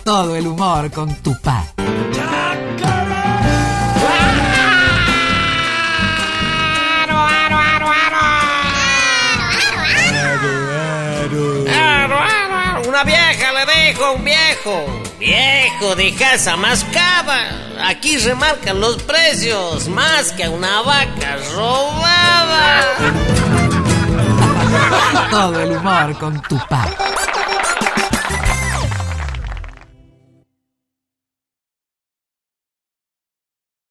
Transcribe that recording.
Todo el humor con Tupá. Una vieja le dijo a un viejo: viejo, deja esa mascada. Aquí remarcan los precios más que a una vaca robada. Todo el humor con Tupá.